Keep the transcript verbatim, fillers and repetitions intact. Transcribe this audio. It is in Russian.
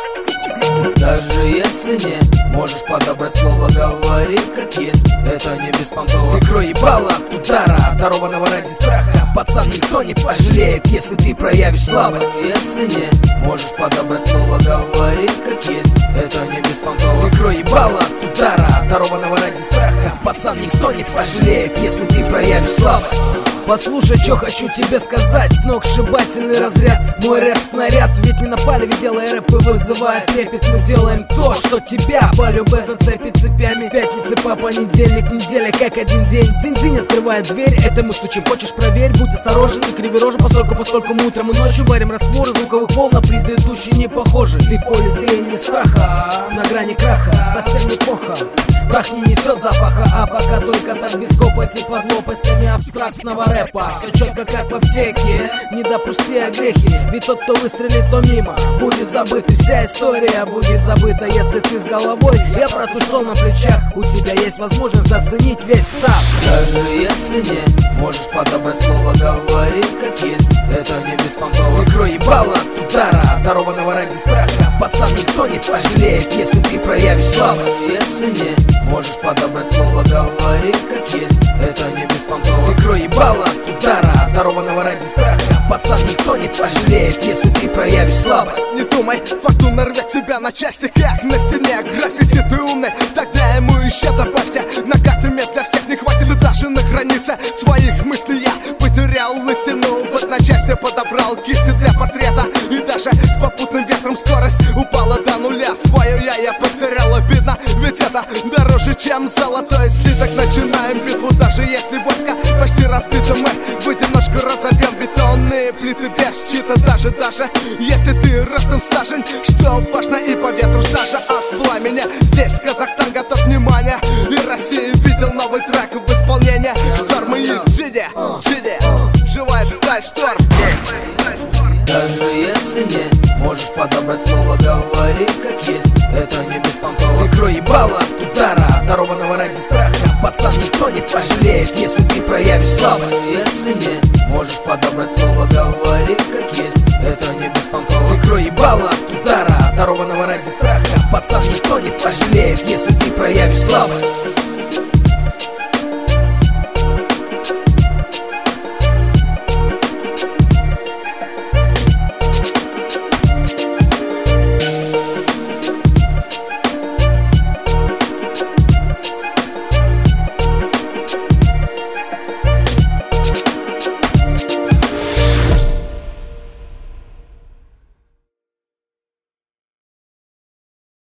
Даже если не можешь подобрать слово, говори как есть. Это не беспонтово. Икро ебало от удара, дарованного ради страха. Пацан, никто не пожалеет, если ты проявишь слабость. Если не можешь подобрать слово, говори как есть. Это не беспонтово. Икро ебало от удара, дарованного ради страха. Пацан, никто не пожалеет, если ты проявишь слабость. Послушай, что хочу тебе сказать. Сногсшибательный разряд, мой рэп-снаряд. Ведь не на палеве делая рэп и вызывает трепет. Мы делаем то, что тебя по любе зацепит цепями. С пятницы по понедельник, неделя как один день. Дзинь-дзинь открывает дверь, это мы стучим. Хочешь, проверь, будь осторожен и криворожен. Поскольку, поскольку мы утром и ночью варим растворы звуковых волн, на предыдущие не похожи. Ты в поле зрения страха, на грани краха, совсем неплохо. Прах не несет запаха, а пока только так без копоти под лопастями абстрактного рэпа. Все четко как в аптеке, не допусти огрехи. Ведь тот, кто выстрелит, то мимо будет забыт, и вся история будет забыта, если ты с головой. Я про то, что на плечах у тебя есть возможность заценить весь став. Даже если не можешь подобрать слово, говори как есть. Это не беспонтово. Икро ебало от удара, дарованного ради страха. Пацан, никто не пожалеет, если ты проявишь слабость. Если не можешь подобрать слово, говори как есть. Это не беспонтово. Икро ебало от удара, дарованного ради страха. Пацан, никто не пожалеет, если ты проявишь слабость. Не думай, фортуна рвет тебя на части, как на стене граффити. Ты умный, тогда ему еще добавьте. На карте мест для всех не хватит, и даже на границе своих мыслей я потерял истину. В одночасье подобрал кисти для портрета, и даже с попутным ветром скорость упала до нуля. Свое я я потерял, обидно, ведь это дороже, чем золотой слиток. Начинаем битву, даже если войска почти разбиты, мы в одиночку разобьем бетонные плиты без щита. Даже, даже если ты ростом в сажень, что важно, и по ветру сажа от пламени. Здесь Казахстан готов внимание, и Россия видел новый трек в исполнении Шторм и Джиди, Джиди, живая сталь, шторм. Даже если не можешь подобрать слово, говори как есть. Это не беспонтово. Икро ебало от удара, дарованного ради страха. Пацан, никто не пожалеет, если ты проявишь слабость. Если не можешь подобрать слово, говори как есть. Это не беспонтово. Икро ебало от удара, дарованного ради страха. Пацан, никто не пожалеет, если ты проявишь слабость.